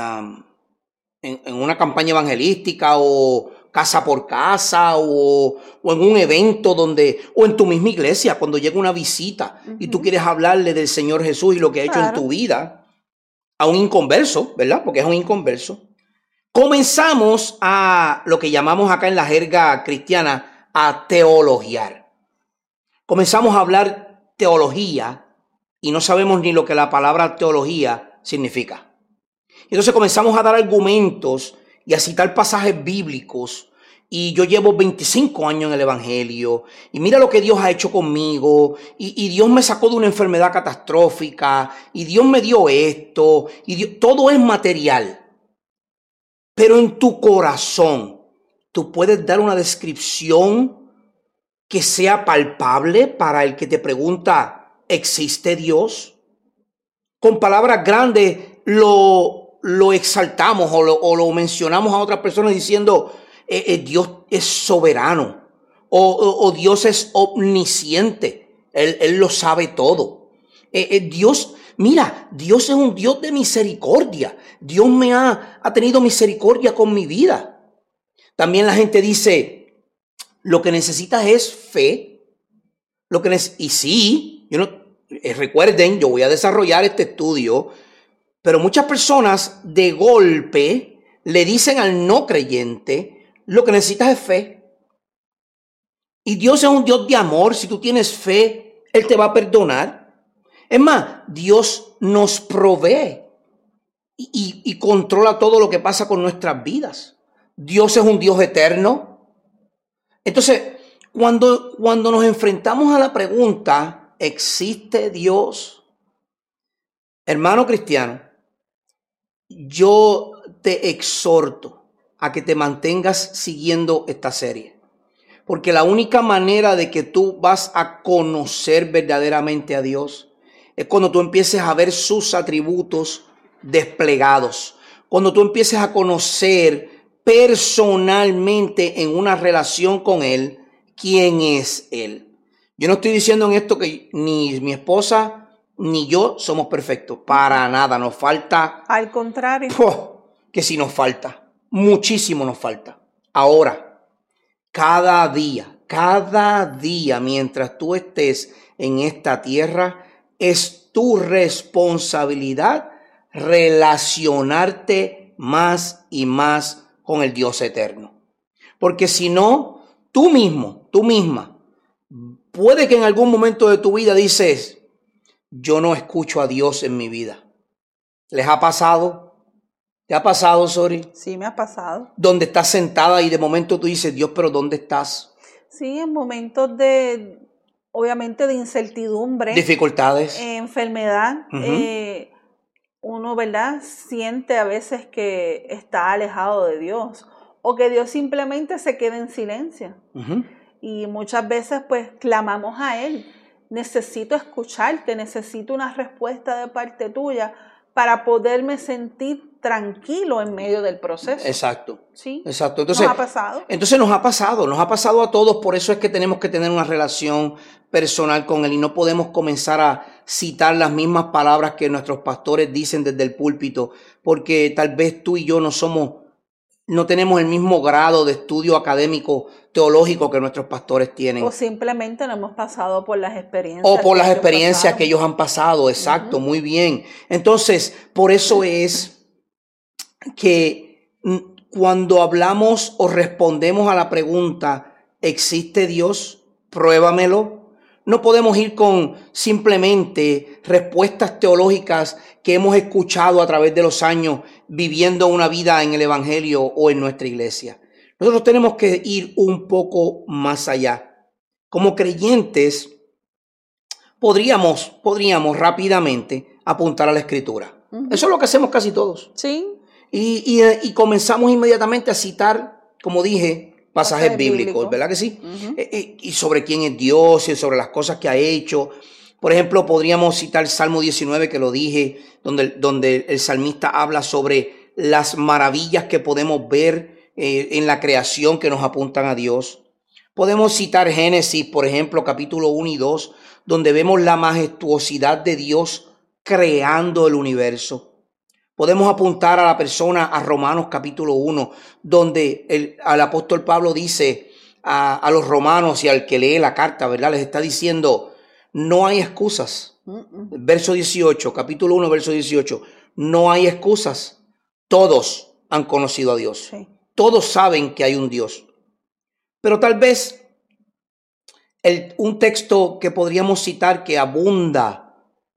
en una campaña evangelística o casa por casa o en un evento o en tu misma iglesia, cuando llega una visita y tú quieres hablarle del Señor Jesús y lo que ha hecho en tu vida a un inconverso, ¿verdad? Porque es un inconverso. Comenzamos a lo que llamamos acá en la jerga cristiana a teologiar. Comenzamos a hablar teología y no sabemos ni lo que la palabra teología significa. Entonces comenzamos a dar argumentos y a citar pasajes bíblicos. Y yo llevo 25 años en el evangelio y mira lo que Dios ha hecho conmigo y Dios me sacó de una enfermedad catastrófica y Dios me dio esto y todo es material. Pero en tu corazón tú puedes dar una descripción que sea palpable para el que te pregunta, ¿existe Dios? Con palabras grandes lo exaltamos o lo mencionamos a otras personas diciendo, Dios es soberano o Dios es omnisciente, Él lo sabe todo. Dios, mira, Dios es un Dios de misericordia. Dios me ha tenido misericordia con mi vida. También la gente dice, lo que necesitas es fe. Y sí, recuerden, yo voy a desarrollar este estudio, pero muchas personas de golpe le dicen al no creyente, lo que necesitas es fe. Y Dios es un Dios de amor. Si tú tienes fe, Él te va a perdonar. Es más, Dios nos provee y controla todo lo que pasa con nuestras vidas. Dios es un Dios eterno. Entonces, cuando nos enfrentamos a la pregunta, ¿existe Dios? Hermano cristiano, yo te exhorto a que te mantengas siguiendo esta serie. Porque la única manera de que tú vas a conocer verdaderamente a Dios es cuando tú empieces a ver sus atributos desplegados. Cuando tú empieces a conocer personalmente en una relación con Él, ¿quién es Él? Yo no estoy diciendo en esto que ni mi esposa ni yo somos perfectos. Para nada, nos falta. Al contrario. Que sí nos falta. Muchísimo nos falta. Ahora, cada día mientras tú estés en esta tierra, es tu responsabilidad relacionarte más y más con el Dios eterno. Porque si no, tú misma, puede que en algún momento de tu vida dices, yo no escucho a Dios en mi vida. ¿Les ha pasado? ¿Te ha pasado, Sori? Sí, me ha pasado. Donde estás sentada y de momento tú dices, Dios, pero ¿dónde estás? Sí, en momentos obviamente de incertidumbre. Dificultades. Enfermedad. Uno, ¿verdad? Siente a veces que está alejado de Dios o que Dios simplemente se queda en silencio. Y muchas veces pues clamamos a Él. Necesito escucharte, necesito una respuesta de parte tuya para poderme sentir tranquilo en medio del proceso. Exacto. Sí. Exacto. Entonces, nos ha pasado. Entonces nos ha pasado a todos. Por eso es que tenemos que tener una relación personal con Él y no podemos comenzar a citar las mismas palabras que nuestros pastores dicen desde el púlpito, porque tal vez tú y yo no tenemos el mismo grado de estudio académico teológico que nuestros pastores tienen. O simplemente no hemos pasado por las experiencias. O por las experiencias que ellos han pasado, exacto, muy bien. Entonces, por eso es que cuando hablamos o respondemos a la pregunta, ¿existe Dios? Pruébamelo. No podemos ir con simplemente respuestas teológicas que hemos escuchado a través de los años viviendo una vida en el Evangelio o en nuestra iglesia. Nosotros tenemos que ir un poco más allá. Como creyentes, podríamos rápidamente apuntar a la Escritura. Eso es lo que hacemos casi todos. Sí. Y comenzamos inmediatamente a citar, como dije, pasajes bíblicos, ¿verdad que sí? Y sobre quién es Dios y sobre las cosas que ha hecho. Por ejemplo, podríamos citar Salmo 19, que lo dije, donde el salmista habla sobre las maravillas que podemos ver en la creación que nos apuntan a Dios. Podemos citar Génesis, por ejemplo, capítulo 1 y 2, donde vemos la majestuosidad de Dios creando el universo. Podemos apuntar a la persona, a Romanos capítulo 1, donde al apóstol Pablo dice a los romanos y al que lee la carta, ¿verdad? Les está diciendo, no hay excusas. Verso 18, capítulo 1, verso 18. No hay excusas. Todos han conocido a Dios. Sí. Todos saben que hay un Dios. Pero tal vez un texto que podríamos citar que abunda,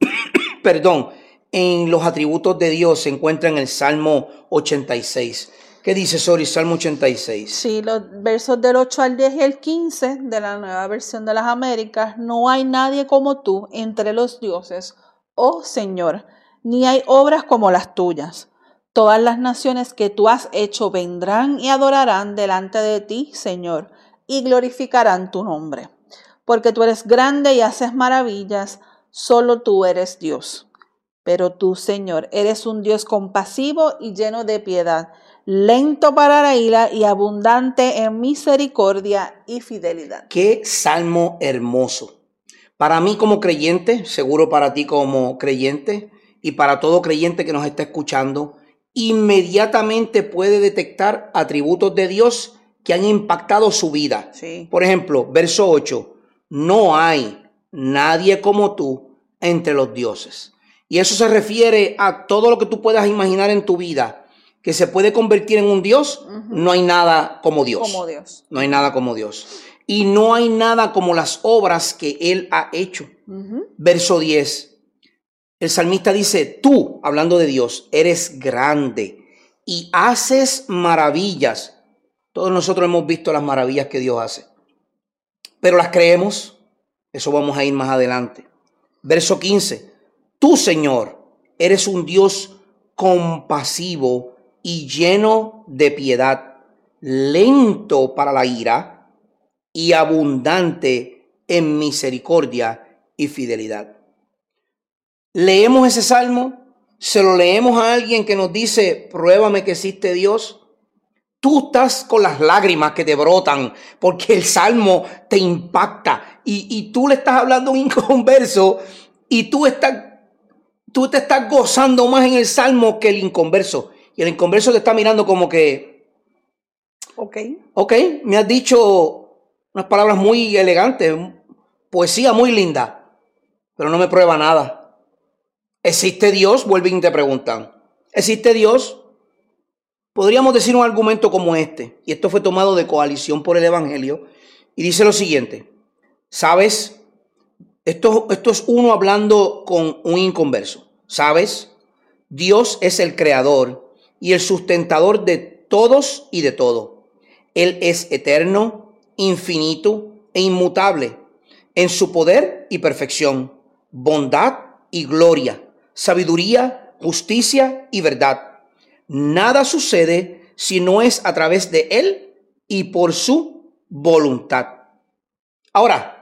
en los atributos de Dios se encuentra en el Salmo 86. ¿Qué dice Salmo 86? Sí, los versos del 8 al 10 y el 15 de la Nueva Versión de las Américas. No hay nadie como tú entre los dioses, oh Señor, ni hay obras como las tuyas. Todas las naciones que tú has hecho vendrán y adorarán delante de ti, Señor, y glorificarán tu nombre. Porque tú eres grande y haces maravillas, solo tú eres Dios. Pero tú, Señor, eres un Dios compasivo y lleno de piedad, lento para la ira y abundante en misericordia y fidelidad. Qué salmo hermoso. Para mí como creyente, seguro para ti como creyente y para todo creyente que nos está escuchando, inmediatamente puede detectar atributos de Dios que han impactado su vida. Sí. Por ejemplo, verso 8, no hay nadie como tú entre los dioses. Y eso se refiere a todo lo que tú puedas imaginar en tu vida que se puede convertir en un Dios. No hay nada como Dios. No hay nada como Dios. Y no hay nada como las obras que Él ha hecho. Verso 10. El salmista dice, tú, hablando de Dios, eres grande y haces maravillas. Todos nosotros hemos visto las maravillas que Dios hace. Pero las creemos. Eso vamos a ir más adelante. Verso 15. Tú, Señor, eres un Dios compasivo y lleno de piedad, lento para la ira y abundante en misericordia y fidelidad. Leemos ese salmo, se lo leemos a alguien que nos dice, pruébame que existe Dios. Tú estás con las lágrimas que te brotan porque el salmo te impacta y tú le estás hablando a un inconverso y tú te estás gozando más en el salmo que el inconverso. Y el inconverso te está mirando como que, ok, me has dicho unas palabras muy elegantes, poesía muy linda, pero no me prueba nada. ¿Existe Dios? Vuelven y te preguntan. ¿Existe Dios? Podríamos decir un argumento como este, y esto fue tomado de Coalición por el Evangelio, y dice lo siguiente, ¿sabes? Esto es uno hablando con un inconverso. ¿Sabes? Dios es el creador y el sustentador de todos y de todo. Él es eterno, infinito e inmutable en su poder y perfección, bondad y gloria, sabiduría, justicia y verdad. Nada sucede si no es a través de Él y por su voluntad. Ahora,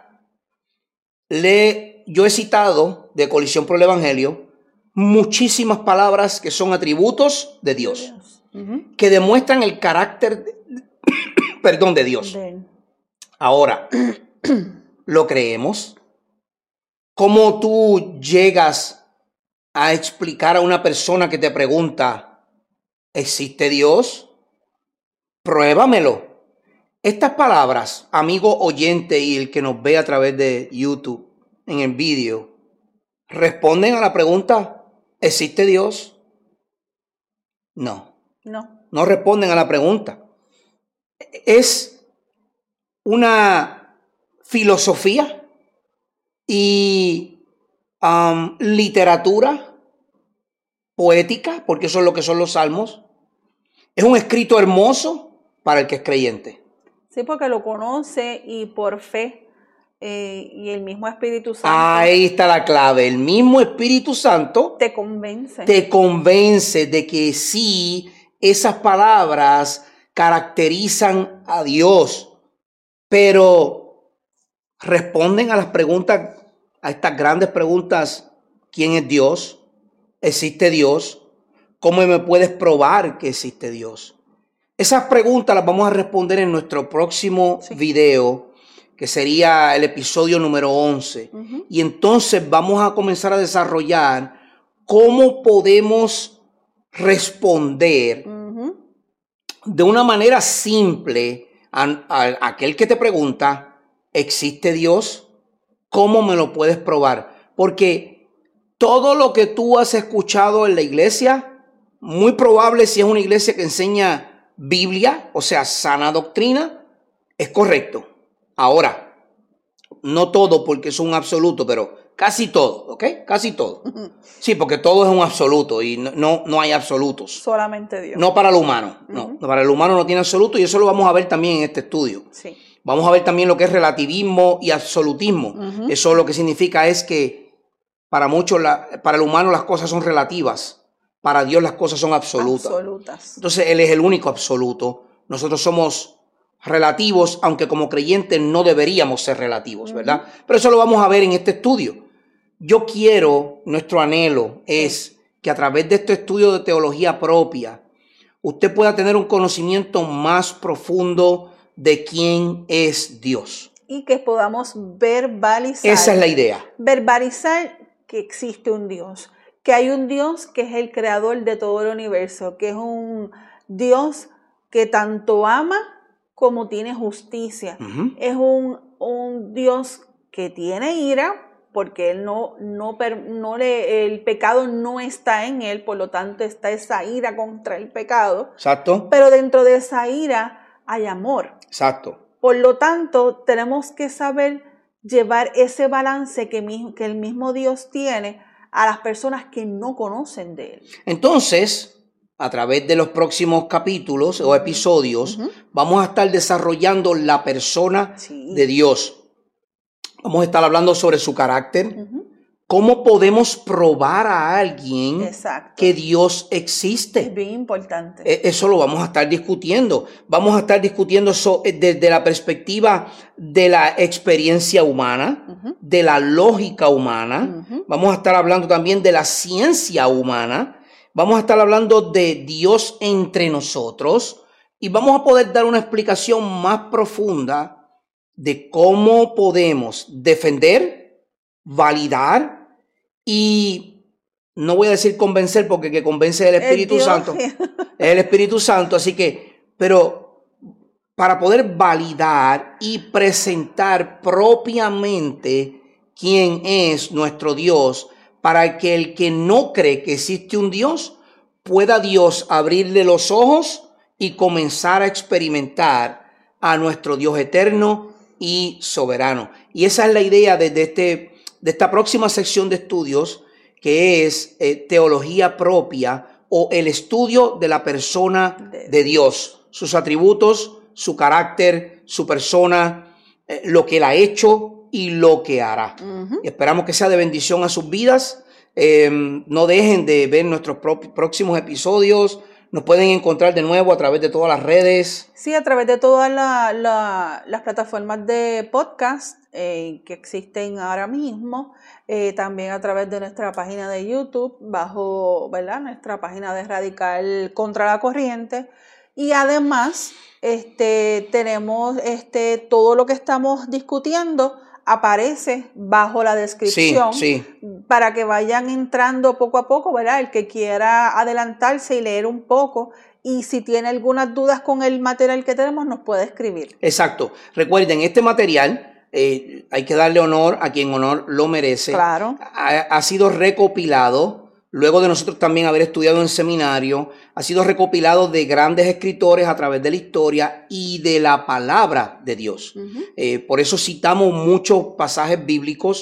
yo he citado de Coalición por el Evangelio muchísimas palabras que son atributos de Dios, que demuestran el carácter de Dios. Ahora, ¿lo creemos? ¿Cómo tú llegas a explicar a una persona que te pregunta, ¿existe Dios? Pruébamelo. Estas palabras, amigo oyente y el que nos ve a través de YouTube en el vídeo, responden a la pregunta, ¿existe Dios? No responden a la pregunta. Es una filosofía, y literatura poética, porque eso es lo que son los salmos. Es un escrito hermoso para el que es creyente. Sí, porque lo conoce y por fe y el mismo Espíritu Santo. Ahí está la clave. El mismo Espíritu Santo te convence. Te convence de que sí, esas palabras caracterizan a Dios, pero responden a las preguntas, a estas grandes preguntas: ¿quién es Dios? ¿Existe Dios? ¿Cómo me puedes probar que existe Dios? Esas preguntas las vamos a responder en nuestro próximo video, que sería el episodio número 11. Y entonces vamos a comenzar a desarrollar cómo podemos responder de una manera simple a aquel que te pregunta: ¿existe Dios? ¿Cómo me lo puedes probar? Porque todo lo que tú has escuchado en la iglesia, muy probable, si es una iglesia que enseña Biblia, o sea, sana doctrina, es correcto. Ahora, no todo, porque es un absoluto, pero casi todo, ¿ok? Casi todo. Sí, porque todo es un absoluto y no hay absolutos. Solamente Dios. No para el humano, no. Para el humano no tiene absoluto, y eso lo vamos a ver también en este estudio. Sí. Vamos a ver también lo que es relativismo y absolutismo. Eso lo que significa es que para muchos, para el humano las cosas son relativas. Para Dios las cosas son absolutas. Entonces Él es el único absoluto. Nosotros somos relativos, aunque como creyentes no deberíamos ser relativos, ¿verdad? Pero eso lo vamos a ver en este estudio. Nuestro anhelo es que a través de este estudio de teología propia, usted pueda tener un conocimiento más profundo de quién es Dios. Y que podamos verbalizar. Esa es la idea. Verbalizar que existe un Dios. Que hay un Dios que es el creador de todo el universo, que es un Dios que tanto ama como tiene justicia. Es un Dios que tiene ira, porque él el pecado no está en él, por lo tanto está esa ira contra el pecado. Exacto. Pero dentro de esa ira hay amor. Exacto. Por lo tanto, tenemos que saber llevar ese balance que el mismo Dios tiene a las personas que no conocen de él. Entonces, a través de los próximos capítulos o episodios, vamos a estar desarrollando la persona de Dios. Vamos a estar hablando sobre su carácter. ¿Cómo podemos probar a alguien que Dios existe? Es bien importante. Eso lo vamos a estar discutiendo. Vamos a estar discutiendo eso desde la perspectiva de la experiencia humana, de la lógica humana. Vamos a estar hablando también de la ciencia humana. Vamos a estar hablando de Dios entre nosotros. Y vamos a poder dar una explicación más profunda de cómo podemos defender, validar y no voy a decir convencer, porque que convence es el Espíritu Santo. Es el Espíritu Santo, así que, pero para poder validar y presentar propiamente quién es nuestro Dios, para que el que no cree que existe un Dios, pueda Dios abrirle los ojos y comenzar a experimentar a nuestro Dios eterno y soberano. Y esa es la idea de esta próxima sección de estudios, que es teología propia, o el estudio de la persona de Dios, sus atributos, su carácter, su persona, lo que él ha hecho y lo que hará. Y esperamos que sea de bendición a sus vidas. No dejen de ver nuestros próximos episodios. Nos pueden encontrar de nuevo a través de todas las redes. Sí, a través de todas las plataformas de podcast que existen ahora mismo. También a través de nuestra página de YouTube, bajo, ¿verdad?, nuestra página de Radical Contra la Corriente. Y además tenemos todo lo que estamos discutiendo aparece bajo la descripción, para que vayan entrando poco a poco, ¿verdad? El que quiera adelantarse y leer un poco, y si tiene algunas dudas con el material que tenemos, nos puede escribir. Exacto. Recuerden, este material hay que darle honor a quien honor lo merece. Claro. Ha sido recopilado, luego de nosotros también haber estudiado en seminario, ha sido recopilado de grandes escritores a través de la historia y de la palabra de Dios. Por eso citamos muchos pasajes bíblicos,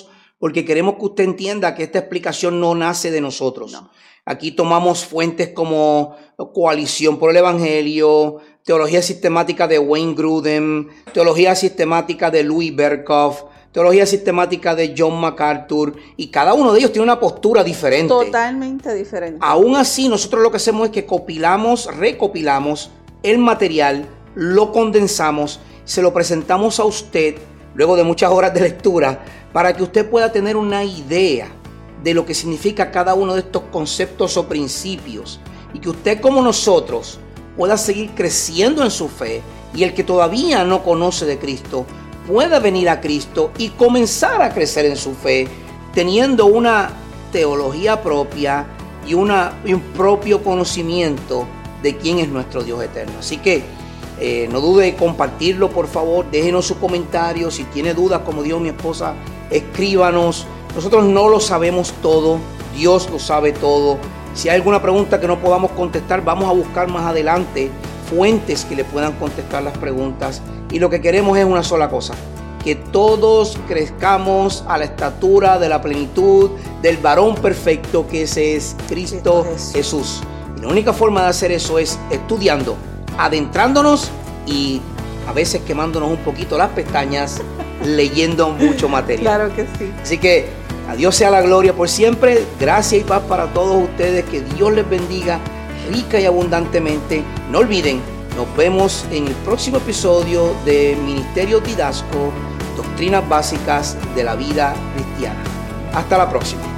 porque queremos que usted entienda que esta explicación no nace de nosotros. No. Aquí tomamos fuentes como Coalición por el Evangelio, Teología Sistemática de Wayne Grudem, Teología Sistemática de Louis Berkhoff, Teología Sistemática de John MacArthur, y cada uno de ellos tiene una postura diferente. Totalmente diferente. Aún así, nosotros lo que hacemos es que recopilamos el material, lo condensamos, se lo presentamos a usted luego de muchas horas de lectura para que usted pueda tener una idea de lo que significa cada uno de estos conceptos o principios y que usted, como nosotros, pueda seguir creciendo en su fe, y el que todavía no conoce de Cristo pueda venir a Cristo y comenzar a crecer en su fe, teniendo una teología propia y un propio conocimiento de quién es nuestro Dios eterno. Así que no dude en compartirlo, por favor. Déjenos sus comentarios. Si tiene dudas, como dijo mi esposa, escríbanos. Nosotros no lo sabemos todo, Dios lo sabe todo. Si hay alguna pregunta que no podamos contestar, vamos a buscar más adelante fuentes que le puedan contestar las preguntas. Y lo que queremos es una sola cosa: que todos crezcamos a la estatura de la plenitud del varón perfecto, que ese es Cristo Jesús. Y la única forma de hacer eso es estudiando, adentrándonos y a veces quemándonos un poquito las pestañas leyendo mucho material. Claro que sí. Así que a Dios sea la gloria por siempre. Gracia y paz para todos ustedes. Que Dios les bendiga rica y abundantemente. No olviden, nos vemos en el próximo episodio de Ministerio Didasco, Doctrinas Básicas de la Vida Cristiana. Hasta la próxima.